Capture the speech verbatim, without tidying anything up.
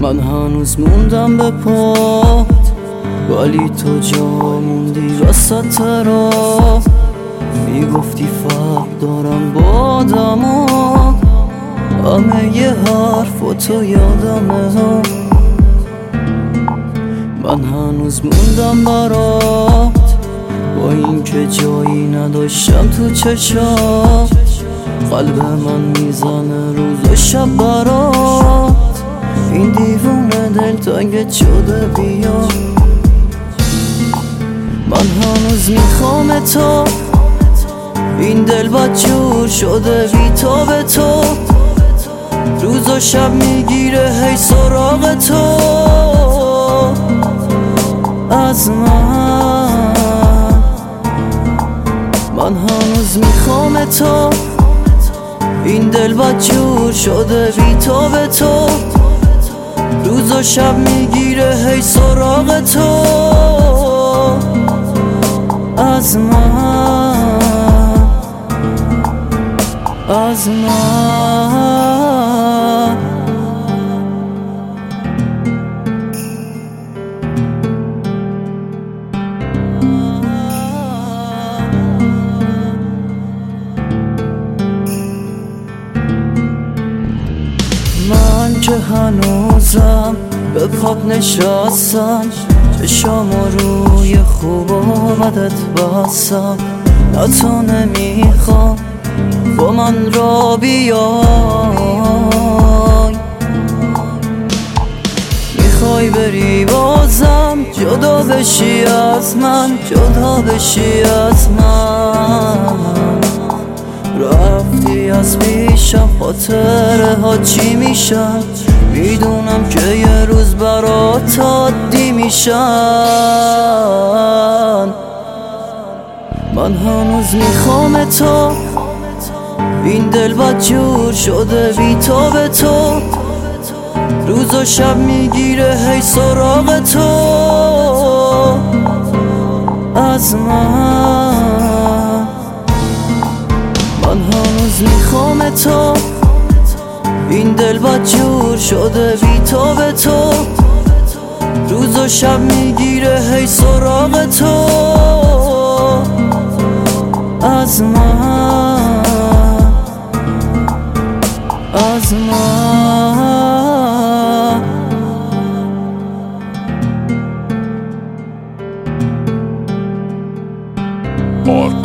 من هنوز موندم به پات، ولی تو جا موندی وسط راه. میگفتی فرق دارم با آدما، همه یه حرف و تو یادمه ها. من هنوز موندم برات، با این که جایی نداشتم تو چشات. قلب من میزنه روز و شب برات، این دیوونه دلتنگت شده بیا. من هنوز میخوام تو، این دل بدجور شده بی تو به تو. روز و شب میگیره هی سراغ تو از من. من هنوز میخوام تو، این دل بدجور شده بی تو به تو. روز و شب میگیره هی سراغ تو از من، از من. من که هنوزم به پات نشستم، چشام روی خوب آمدت بستم. نه تو نمیخوام با من را بیای، میخوای بری بازم جدا بشی از من، جدا بشی از من. رفتی از پیشم، خاطره ها چی میشن؟ میدونم که یه روز برات عادی میشن. من هنوز میخوام تو، این دل بدجور شده بی تو به تو. روز و شب میگیره هی سراغ تو از من. من هنوز میخوام تو، این دل بدجور شده بی تو به تو. روز و شب میگیره هی سراغ تو از من، از من.